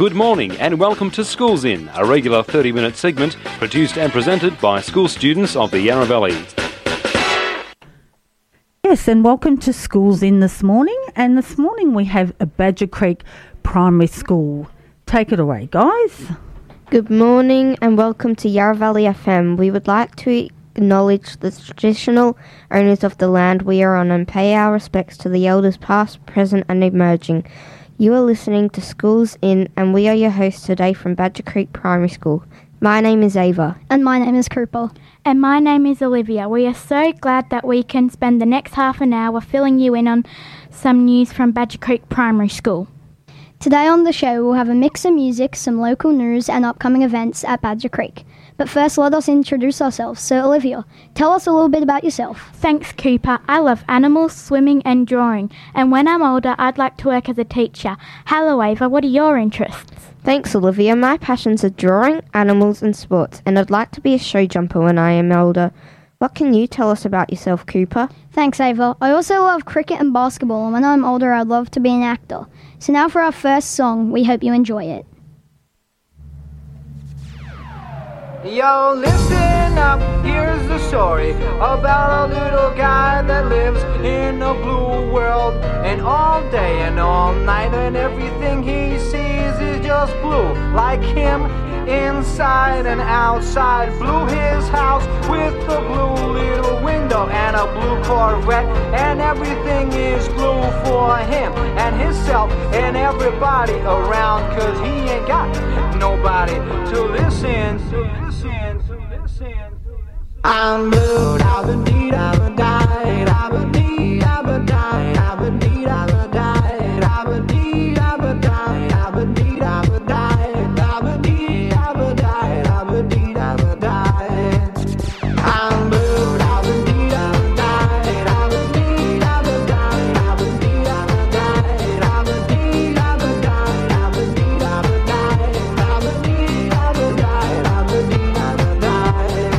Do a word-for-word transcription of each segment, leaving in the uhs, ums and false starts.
Good morning and welcome to Schools In, a regular thirty-minute segment produced and presented by school students of the Yarra Valley. Yes, and welcome to Schools In this morning. And this morning we have a Badger Creek Primary School. Take it away, guys. Good morning and welcome to Yarra Valley F M. We would like to acknowledge the traditional owners of the land we are on and pay our respects to the elders past, present and emerging. You are listening to Schools In and we are your hosts today from Badger Creek Primary School. My name is Ava. And my name is Cooper. And my name is Olivia. We are so glad that we can spend the next half an hour filling you in on some news from Badger Creek Primary School. Today on the show we'll have a mix of music, some local news and upcoming events at Badger Creek. But first let us introduce ourselves. So Olivia, tell us a little bit about yourself. Thanks Cooper. I love animals, swimming and drawing. And when I'm older I'd like to work as a teacher. Hello Ava, what are your interests? Thanks Olivia. My passions are drawing, animals and sports, and I'd like to be a show jumper when I am older. What can you tell us about yourself, Cooper? Thanks Ava. I also love cricket and basketball, and when I'm older I'd love to be an actor. So now for our first song, we hope you enjoy it. Yo, listen up, here's the story about a little guy that lives in a blue world. And all day and all night and everything he sees is just blue. Like him, inside and outside. Blue his house with a blue little window and a blue Corvette. And everything is blue for him and himself and everybody around. Cause he ain't got nobody to listen to. I'm blue, da-ba-dee, da-ba-die, da-ba-dee, da-ba-die, da-ba-dee, da-ba-die, da-ba-dee, da-ba-die, da-ba-dee, da-ba-die, da-ba-dee, da-ba-die, da-ba-dee, da-ba-die. I'm blue, da-ba-dee, da-ba-die, da-ba-dee, da-ba-die, da-ba-dee, da-ba-die, da-ba-dee, da-ba-die, da-ba-dee, da-ba-die, da-ba-dee, da-ba-die, da-ba-dee, da-ba-die.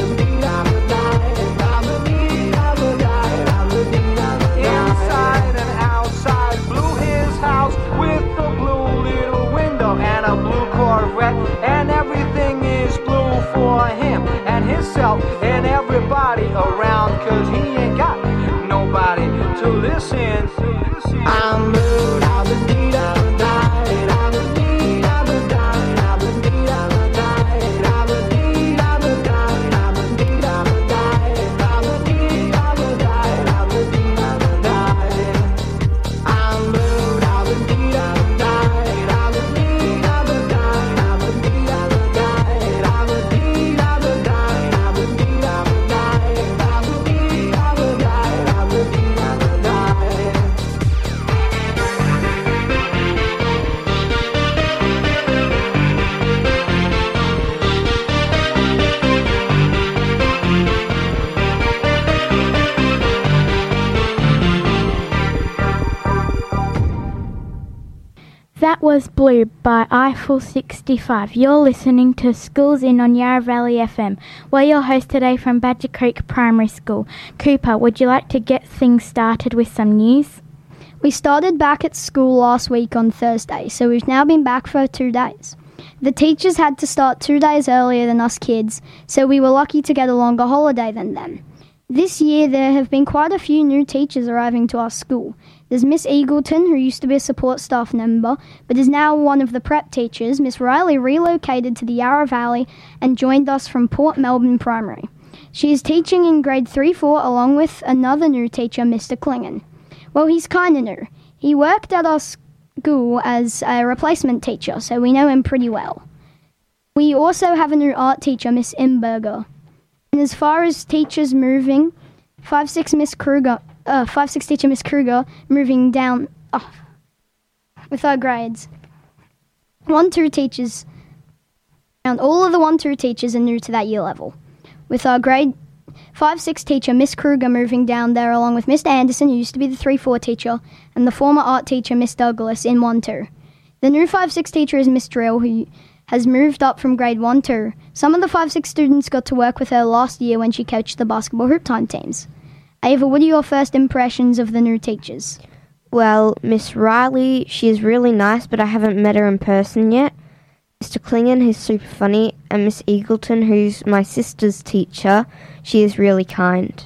Inside and to listen. I'm blue, I'm a deed, I'm a died, I'm a deed, I'm a died, I'm a deed, I'm a died, I'm a deed, I'm a died, I'm a deed, I'm a died, I'm a deed, I'm a died, I'm a deed, I'm a died. I'm blue, I'm a deed, I'm a died, I'm a deed, I'm a died, I'm a deed, I'm a died, I'm a deed, I'm a died, I'm a deed, I'm a died, I'm a deed, I'm a died, I'm a deed, I'm a died. That was Blue by Eiffel sixty-five. You're listening to Schools In on Yarra Valley F M. We're your host today from Badger Creek Primary School. Cooper, would you like to get things started with some news? We started back at school last week on Thursday, so we've now been back for two days. The teachers had to start two days earlier than us kids, so we were lucky to get a longer holiday than them. This year there have been quite a few new teachers arriving to our school. There's Miss Eagleton, who used to be a support staff member, but is now one of the prep teachers. Miss Riley relocated to the Yarra Valley and joined us from Port Melbourne Primary. She is teaching in grade three four along with another new teacher, Mister Klingon. Well, he's kinda new. He worked at our school as a replacement teacher, so we know him pretty well. We also have a new art teacher, Miss Imberger. And as far as teachers moving, five six Miss Kruger, uh, five six teacher Miss Kruger moving down oh, with our grades. one two teachers, and all of the one two teachers are new to that year level. With our grade five six teacher Miss Kruger moving down there along with Mister Anderson, who used to be the three four teacher, and the former art teacher Miss Douglas in one two. The new five six teacher is Miss Drill, who has moved up from grade one two. Some of the five six students got to work with her last year when she coached the basketball hoop time teams. Ava, what are your first impressions of the new teachers? Well, Miss Riley, she is really nice, but I haven't met her in person yet. Mister Klingon, who's super funny, and Miss Eagleton, who's my sister's teacher, she is really kind.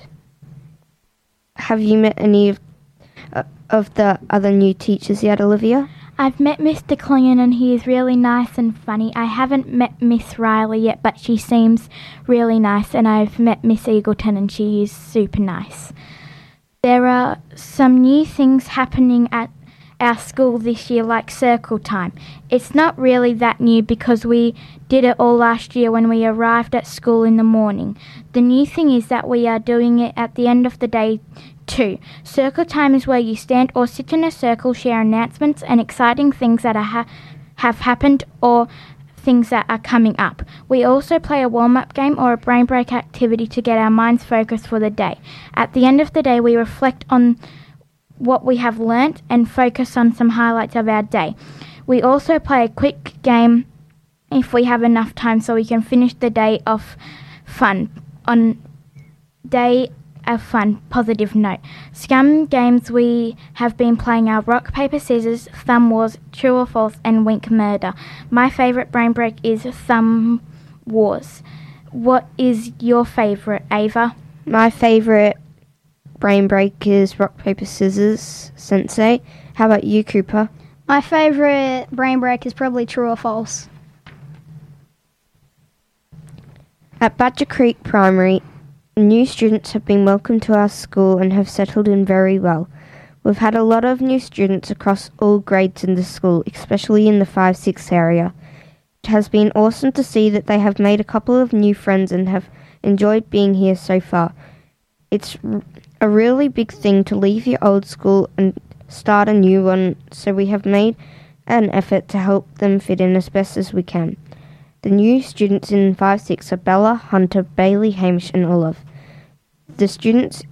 Have you met any of, uh, of the other new teachers yet, Olivia? I've met Mister Klingon and he is really nice and funny. I haven't met Miss Riley yet, but she seems really nice, and I've met Miss Eagleton and she is super nice. There are some new things happening at our school this year, like circle time. It's not really that new because we did it all last year when we arrived at school in the morning. The new thing is that we are doing it at the end of the day too. Circle time is where you stand or sit in a circle, share announcements and exciting things that are ha- have happened or things that are coming up. We also play a warm-up game or a brain break activity to get our minds focused for the day. At the end of the day, we reflect on what we have learnt and focus on some highlights of our day. We also play a quick game if we have enough time so we can finish the day off fun on day a fun, positive note. Scum games we have been playing are rock, paper, scissors, thumb wars, true or false, and wink murder. My favourite brain break is thumb wars. What is your favourite, Ava? My favourite brain break is rock, paper, scissors, sensei. How about you, Cooper? My favourite brain break is probably true or false. At Badger Creek Primary, new students have been welcomed to our school and have settled in very well. We've had a lot of new students across all grades in the school, especially in the five six area. It has been awesome to see that they have made a couple of new friends and have enjoyed being here so far. It's a really big thing to leave your old school and start a new one, so we have made an effort to help them fit in as best as we can. The new students in five six are Bella, Hunter, Bailey, Hamish and Olive. The students,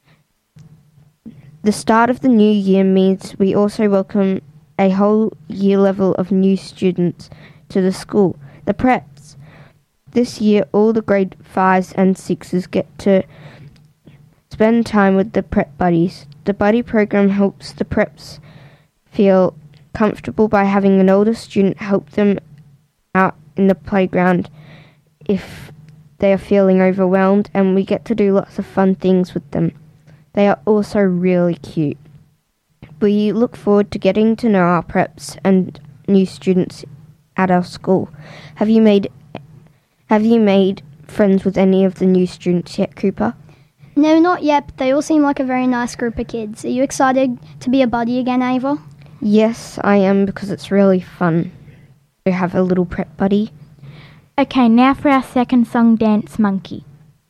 the start of the new year means we also welcome a whole year level of new students to the school, the preps. This year all the grade fives and sixes get to spend time with the prep buddies. The buddy program helps the preps feel comfortable by having an older student help them out in the playground if they are feeling overwhelmed, and we get to do lots of fun things with them. They are also really cute. We look forward to getting to know our preps and new students at our school. Have you made have you made friends with any of the new students yet, Cooper? No, not yet, but they all seem like a very nice group of kids. Are you excited to be a buddy again, Ava? Yes, I am, because it's really fun to have a little prep buddy. Okay, now for our second song, Dance Monkey.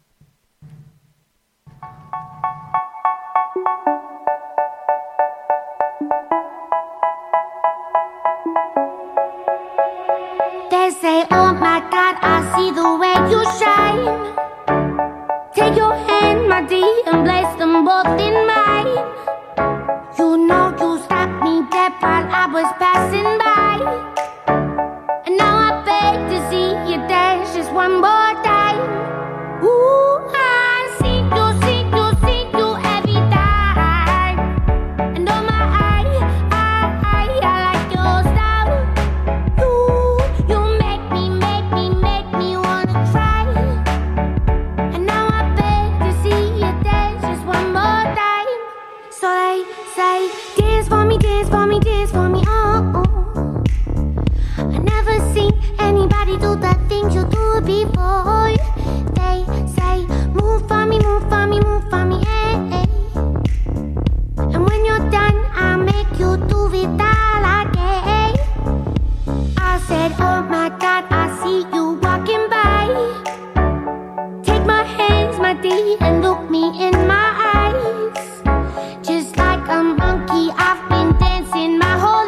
They say, oh my God, I see the way you shine. Take your hand, my dear, and place them both in mine. You know you stopped me dead while I was passing by. And now I beg to see you dance just one more time. Ooh, I see you, see you, see you every time. And oh my, I, I, I, I like your style. You, you make me, make me, make me wanna cry. And now I beg to see you dance just one more time. So they say, dance for me, dance for me, dance for me, oh, oh. I never seen anybody do the things you do before. They say, move for me, move for me, move for me, hey, hey. And when you're done, I'll make you do it all again. I said, oh my God, I see you walking by. Take my hands, my dear, and look me in my eyes. Just like a monkey, I've been dancing my whole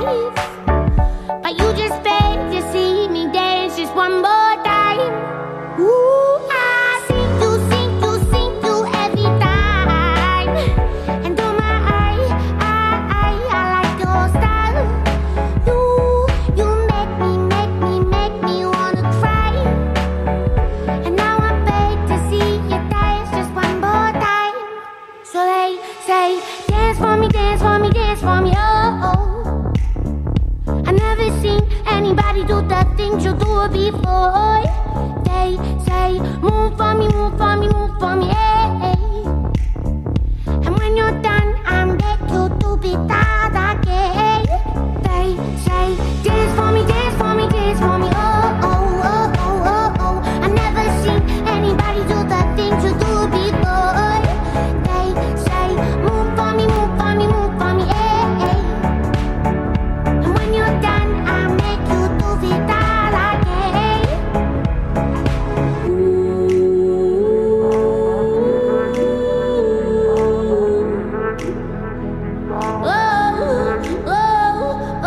life. But you just beg to see me dance just one more time. Ooh, I see you, see you, see you every time. And oh my, I, I, I, I like your style. You, you make me, make me, make me wanna cry. And now I beg to see you dance just one more time. So they say, dance for me, dance for me, dance for me, oh, oh. I never seen anybody do the things you do before. They say, move for me, move for me, move for me, hey, hey. And when you're done, I'll make you do it all again. They say, dance for me, dance for me, dance for me, oh, oh, oh, oh, oh, oh. I never seen anybody do the things you do before. They say, move for me, move for me, move for me, hey, hey. And when you're done, I'll make you do it all again. Oh, oh,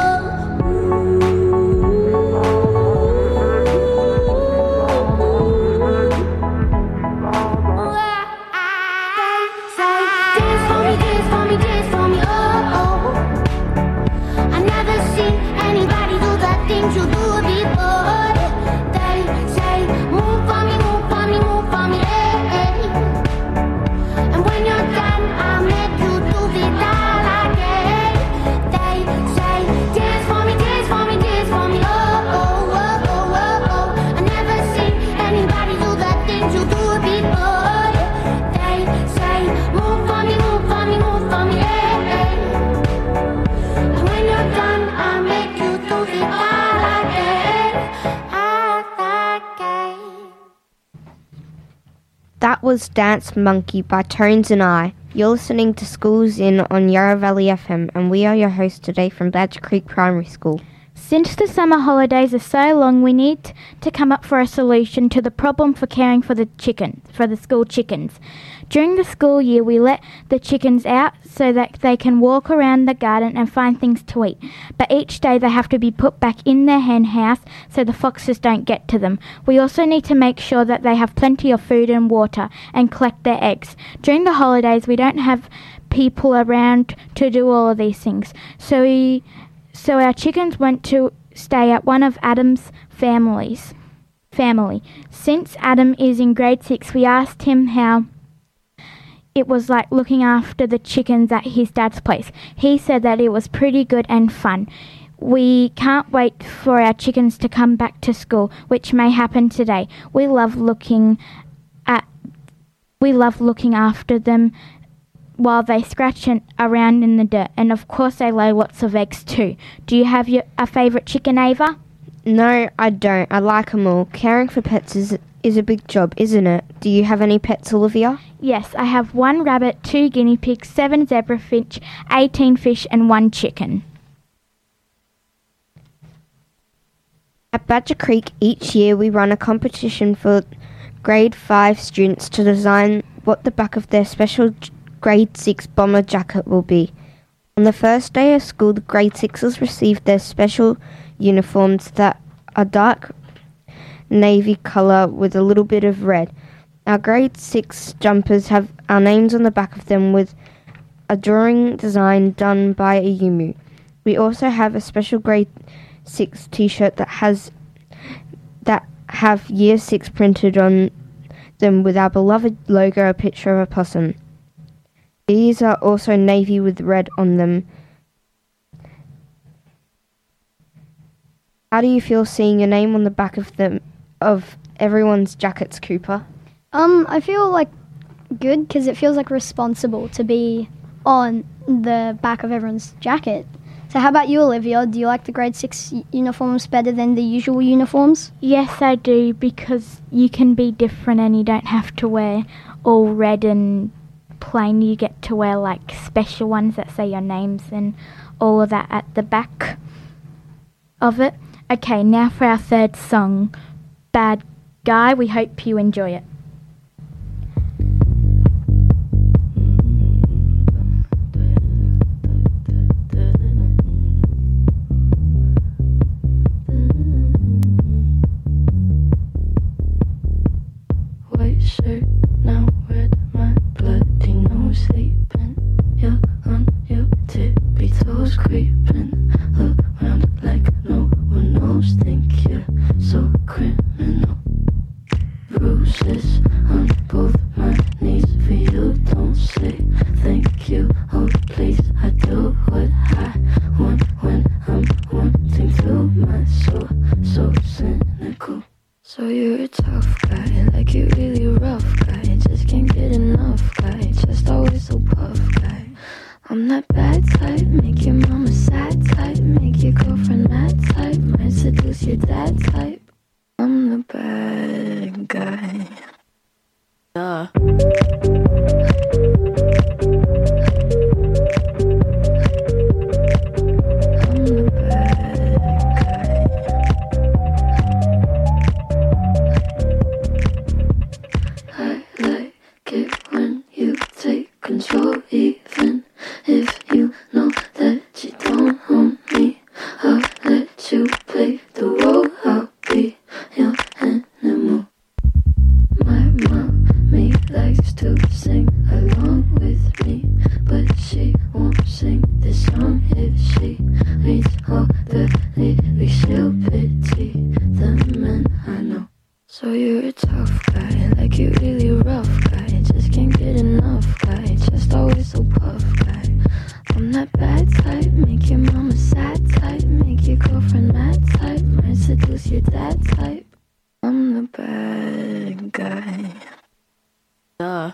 oh. They say, dance for me, dance for me, dance for me, oh, oh. I never seen anybody do the things you do before. They say, move for me, move for me, move for me, hey, hey. And when you're done, I'll make you do it all again. They say, dance for me, dance for me, dance for me, oh, oh, oh, oh, oh, oh. I never seen anybody do the things you do before. They say, move for me, move for me, move for me, hey, hey. And when you're done, I'll make you do it all again, all again. That was Dance Monkey by Tones and I. You're listening to Schools In on Yarra Valley F M, and we are your hosts today from Badger Creek Primary School. Since the summer holidays are so long, we need to come up for a solution to the problem for caring for the chickens, for the school chickens. During the school year, we let the chickens out so that they can walk around the garden and find things to eat. But each day they have to be put back in their hen house so the foxes don't get to them. We also need to make sure that they have plenty of food and water and collect their eggs. During the holidays, we don't have people around to do all of these things. So we, so our chickens went to stay at one of Adam's families. Family. Since Adam is in grade six, we asked him how it was like looking after the chickens at his dad's place. He said that it was pretty good and fun. We can't wait for our chickens to come back to school, which may happen today. We love looking at we love looking after them while they scratch an, around in the dirt. And of course they lay lots of eggs too. Do you have your, a favourite chicken, Ava? No, I don't. I like 'em all. Caring for pets is is a big job, isn't it? Do you have any pets, Olivia? Yes, I have one rabbit, two guinea pigs, seven zebrafinch, eighteen fish and one chicken. At Badger Creek, each year we run a competition for grade five students to design what the back of their special grade six bomber jacket will be. On the first day of school, the grade sixes received their special uniforms that are dark navy colour with a little bit of red. Our grade six jumpers have our names on the back of them with a drawing design done by a Yumu. We also have a special grade six t-shirt that has that have year six printed on them with our beloved logo, a picture of a possum. These are also navy with red on them. How do you feel seeing your name on the back of them of everyone's jackets, Cooper? Um, I feel like good because it feels like responsible to be on the back of everyone's jacket. So how about you, Olivia? Do you like the grade six uniforms better than the usual uniforms? Yes, I do, because you can be different and you don't have to wear all red and plain. You get to wear like special ones that say your names and all of that at the back of it. Okay, now for our third song, Bad Guy. We hope you enjoy it. White shirt, now red, my bloody nose sleeping. You're on your tippy toes creeping around like no one knows. Think you're so criminal. Bruises on both my knees for you. Don't say thank you. Oh please, I do what I want when I'm wanting to. My soul so cynical. So you're a tough guy, like you really rough guy. Just can't get enough guy, just always so puff guy. I'm that bad type, make your mama sad type, make your girlfriend mad type, might seduce your dad type. I'm the bad guy. Duh. Control, even if you know that you don't own me. I'll let you play the role. I'll be your animal. My mommy likes to sing along with me, but she won't sing this song if she reads all the lyrics. She'll pity the men I know. So you're a tough guy, like you really rough guy. Just can't get enough guy, just always so puff guy. I'm that bad type, make your mama sad type, make your girlfriend mad type, might seduce your dad type. I'm the bad guy. Duh.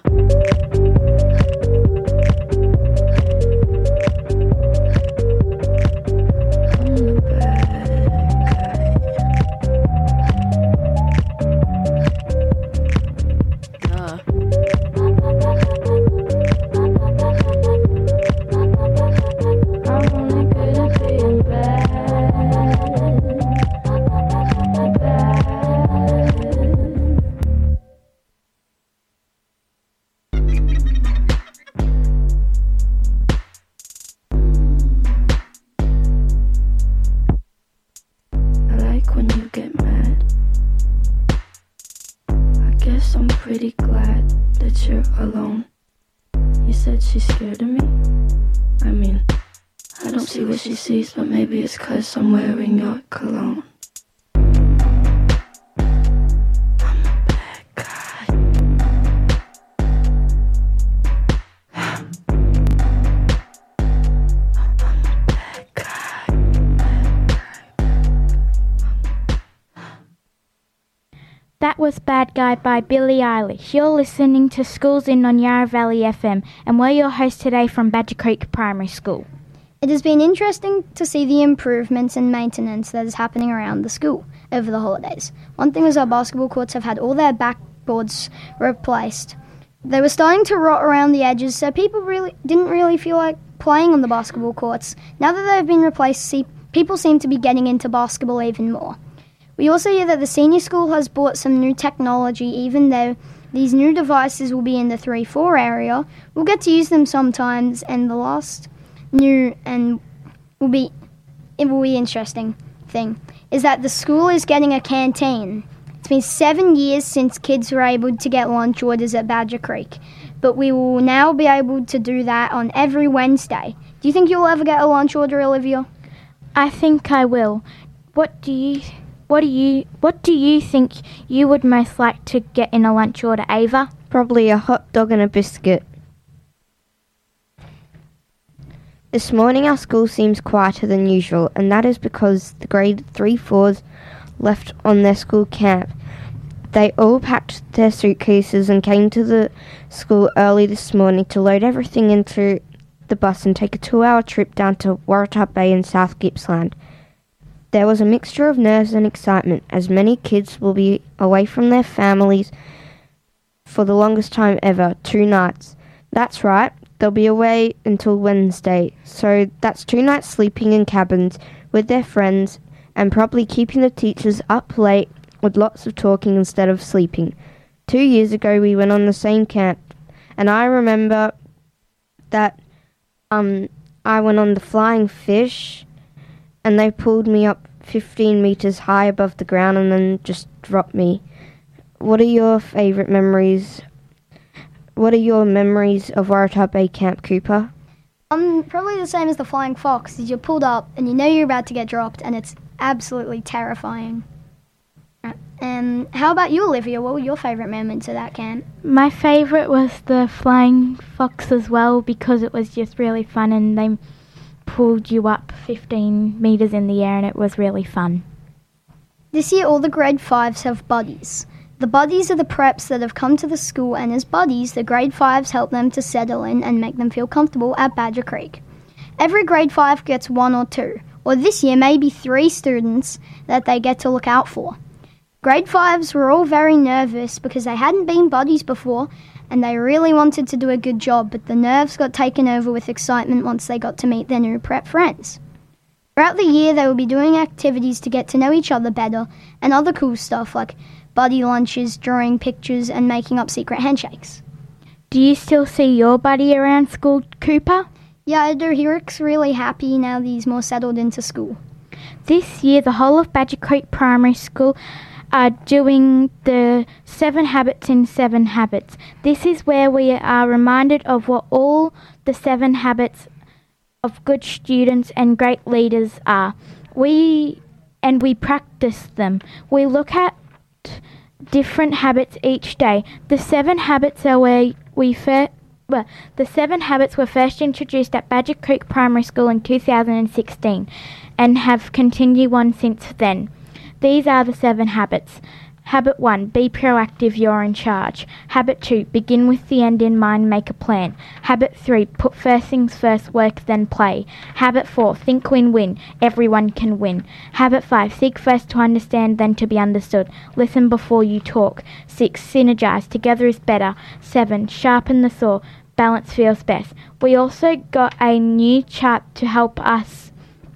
Pretty glad that you're alone. You said she's scared of me? I mean, I don't see what she sees, but maybe it's 'cause I'm wearing your cologne. I'm a bad guy. I'm a bad guy. That that was Bad Guy by Billie Eilish. You're listening to Schools In on Yarra Valley F M, and we're your hosts today from Badger Creek Primary School. It has been interesting to see the improvements and maintenance that is happening around the school over the holidays. One thing is our basketball courts have had all their backboards replaced. They were starting to rot around the edges, so people really didn't really feel like playing on the basketball courts. Now that they've been replaced, see, people seem to be getting into basketball even more. We also hear that the senior school has bought some new technology, even though these new devices will be in the three four area. We'll get to use them sometimes, and the last new and will be it will be interesting thing is that the school is getting a canteen. It's been seven years since kids were able to get lunch orders at Badger Creek, but we will now be able to do that on every Wednesday. Do you think you'll ever get a lunch order, Olivia? I think I will. What do you what do you what do you think you would most like to get in a lunch order, Ava? Probably a hot dog and a biscuit. This morning our school seems quieter than usual, and that is because the grade three fours left on their school camp. They all packed their suitcases and came to the school early this morning to load everything into the bus and take a two-hour trip down to Waratah Bay in South Gippsland. There was a mixture of nerves and excitement, as many kids will be away from their families for the longest time ever, two nights. That's right. They'll be away until Wednesday, so that's two nights sleeping in cabins with their friends and probably keeping the teachers up late with lots of talking instead of sleeping. Two years ago we went on the same camp, and I remember that um, I went on the Flying Fish, and they pulled me up fifteen metres high above the ground and then just dropped me. What are your favourite memories What are your memories of Waratah Bay Camp, Cooper? Um, probably the same as the Flying Fox, is you're pulled up and you know you're about to get dropped, and it's absolutely terrifying. Um, how about you, Olivia? What were your favourite moments of that camp? My favourite was the Flying Fox as well, because it was just really fun and they pulled you up fifteen metres in the air and it was really fun. This year all the grade fives have buddies. The buddies are the preps that have come to the school, and as buddies, the grade fives help them to settle in and make them feel comfortable at Badger Creek. Every grade five gets one or two, or this year maybe three students that they get to look out for. Grade fives were all very nervous because they hadn't been buddies before, and they really wanted to do a good job, but the nerves got taken over with excitement once they got to meet their new prep friends. Throughout the year, they will be doing activities to get to know each other better, and other cool stuff like buddy lunches, drawing pictures, and making up secret handshakes. Do you still see your buddy around school, Cooper? Yeah, I do. He looks really happy now that he's more settled into school. This year, the whole of Badger Creek Primary School are doing the Seven Habits in Seven Habits. This is where we are reminded of what all the seven habits of good students and great leaders are. We and we practice them. We look at different habits each day. The seven habits are where we first well, the seven habits were first introduced at Badger Creek Primary School in two thousand sixteen and have continued on since then. These are the seven habits. Habit one, be proactive, you're in charge. Habit two, begin with the end in mind, make a plan. Habit three, put first things first, work then play. Habit four, think win-win, everyone can win. Habit five, seek first to understand then to be understood. Listen before you talk. Six, synergize, together is better. Seven, sharpen the saw, balance feels best. We also got a new chart to help us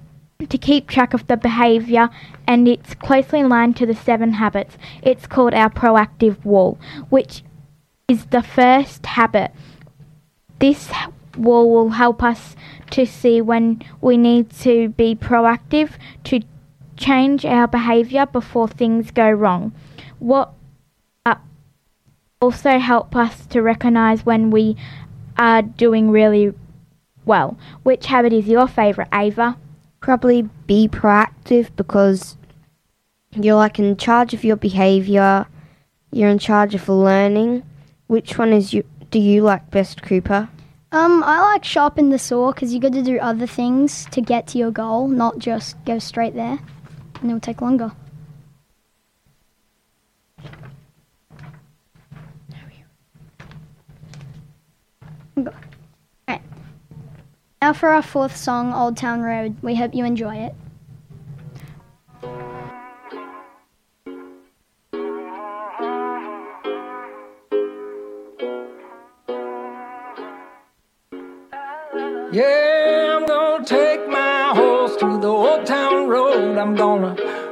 to keep track of the behaviour, and it's closely aligned to the seven habits. It's called our proactive wall, which is the first habit. This wall will help us to see when we need to be proactive to change our behaviour before things go wrong. What uh, also help us to recognise when we are doing really well. Which habit is your favourite, Ava? Probably be proactive, because you're like in charge of your behaviour, you're in charge of learning. Which one is you do you like best, Cooper? Um, I like sharpen the saw because you got to do other things to get to your goal, not just go straight there, and it'll take longer. Alright. Now for our fourth song, Old Town Road. We hope you enjoy it. Yeah, I'm gonna take my horse to the old town road. I'm gonna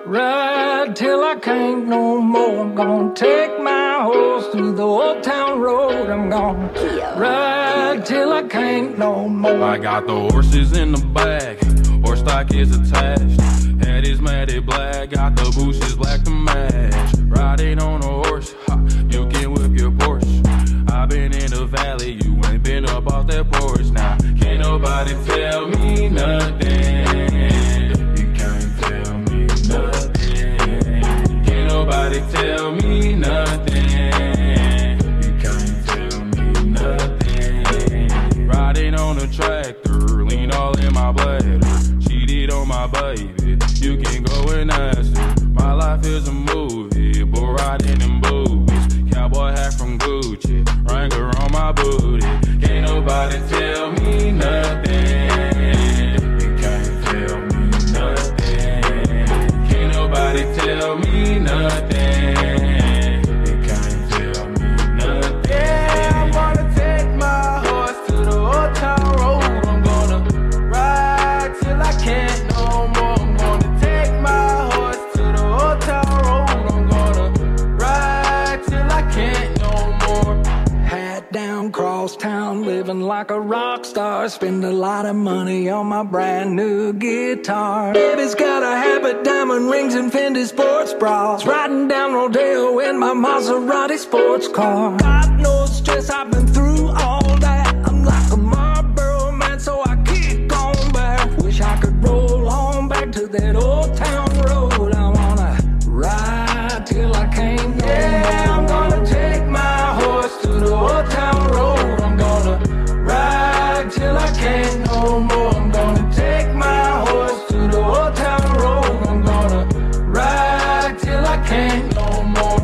ride till I can't no more. I'm gonna take my horse to the old town road. I'm gonna ride till I can't no more. I got the horses in the bag, horse stock is attached. Head is matted black, got the bushes black to match. Riding on a horse, ha, you can whip your Porsche. I've been in the valley, you ain't been up off that porch. Now, can't nobody tell me nothing. You can't tell me nothing. Can't nobody tell me nothing. You can't tell me nothing. Riding on a tractor, lean all in my bladder. Cheated on my baby, you can go and ask her. My life is a movie, bull riding in boobies. Cowboy hat from Gucci, Wrangler on my booty. Can't nobody tell me nothing. You can't tell me nothing. Can't nobody tell me nothing. You can't tell me nothing. Yeah, I'm gonna take my horse to the old town road. I'm gonna ride till I can't no more. I'm gonna take my horse to the old town road. I'm gonna ride till I can't no more. Hat down, cross town, living like a rock star. Spend a lot of money on my brand new guitar. Baby's got a habit, diamond rings and Fendi sports bras. Riding down Rodeo in my Maserati sports car. God knows stress, I've been through all that. I'm like a Marlboro man, so I kick on back. Wish I could roll on back to that old town road. I wanna ride till I can't no Yeah, I'm gonna take my horse to the old town road. I'm gonna ride till I can't no more. I'm gonna take my horse to the old town road. I'm gonna ride till I can't no more.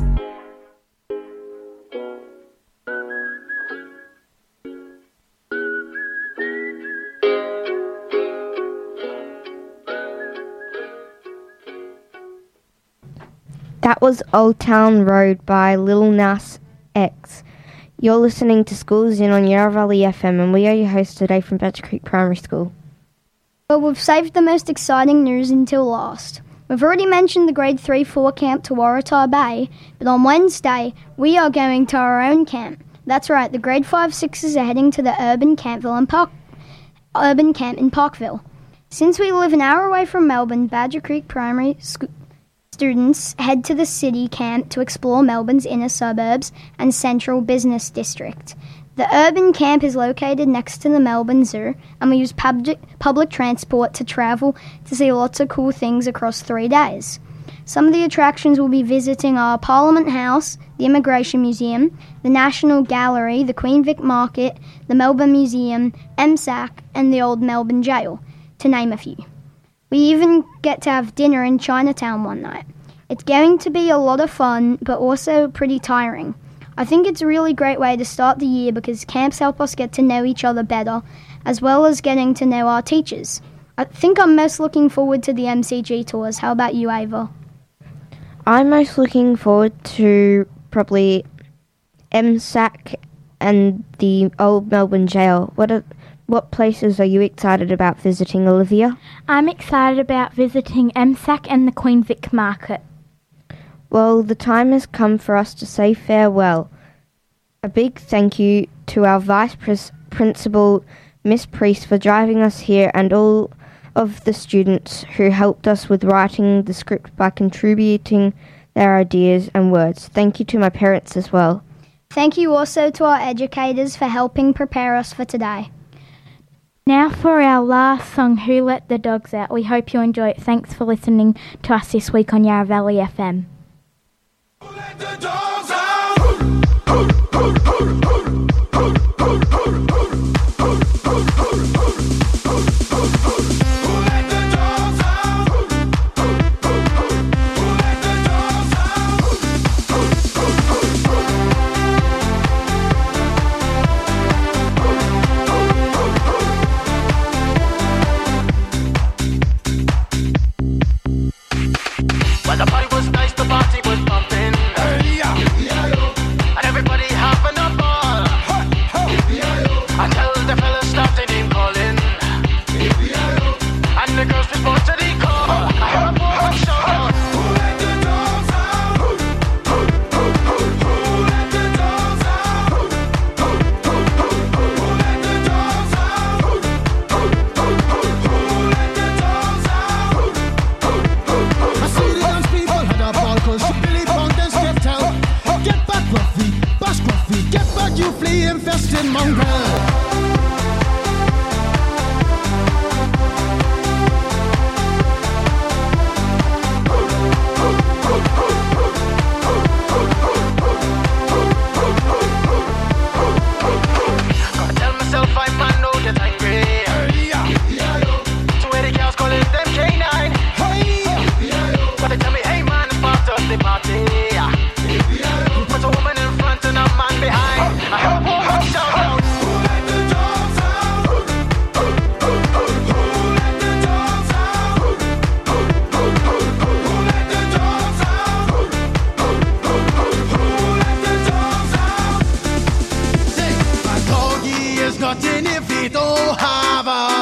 That was Old Town Road by Lil Nas X. You're listening to Schools In on Yarra Valley F M, and we are your hosts today from Badger Creek Primary School. Well, we've saved the most exciting news until last. We've already mentioned the Grade three four camp to Waratah Bay, but on Wednesday, we are going to our own camp. That's right, the Grade five sixes are heading to the Urban Campville and Park, Urban Camp in Parkville. Since we live an hour away from Melbourne, Badger Creek Primary School students head to the city camp to explore Melbourne's inner suburbs and central business district. The urban camp is located next to the Melbourne Zoo, and we use public, public transport to travel to see lots of cool things across three days. Some of the attractions we'll be visiting are Parliament House, the Immigration Museum, the National Gallery, the Queen Vic Market, the Melbourne Museum, M S A C, and the Old Melbourne Jail, to name a few. We even get to have dinner in Chinatown one night. It's going to be a lot of fun, but also pretty tiring. I think it's a really great way to start the year because camps help us get to know each other better, as well as getting to know our teachers. I think I'm most looking forward to the M C G tours. How about you, Ava? I'm most looking forward to probably M S A C and the Old Melbourne Jail. What are, what places are you excited about visiting, Olivia? I'm excited about visiting M S A C and the Queen Vic Market. Well, the time has come for us to say farewell. A big thank you to our Vice Pres- Principal, Miss Priest, for driving us here, and all of the students who helped us with writing the script by contributing their ideas and words. Thank you to my parents as well. Thank you also to our educators for helping prepare us for today. Now for our last song, Who Let the Dogs Out. We hope you enjoy it. Thanks for listening to us this week on Yarra Valley F M. Who let the dogs out? Who, who, who, who, who, who, who, who,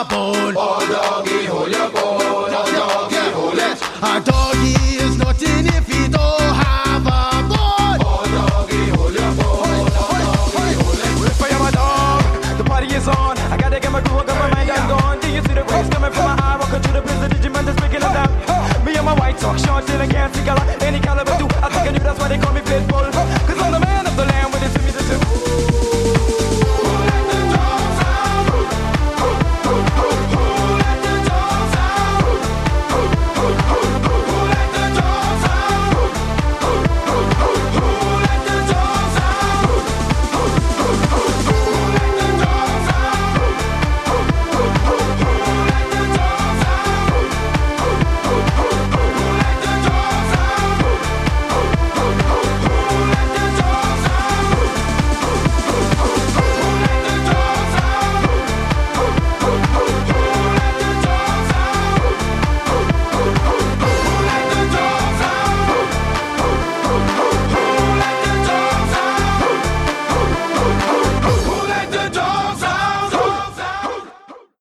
bone. Oh, doggy.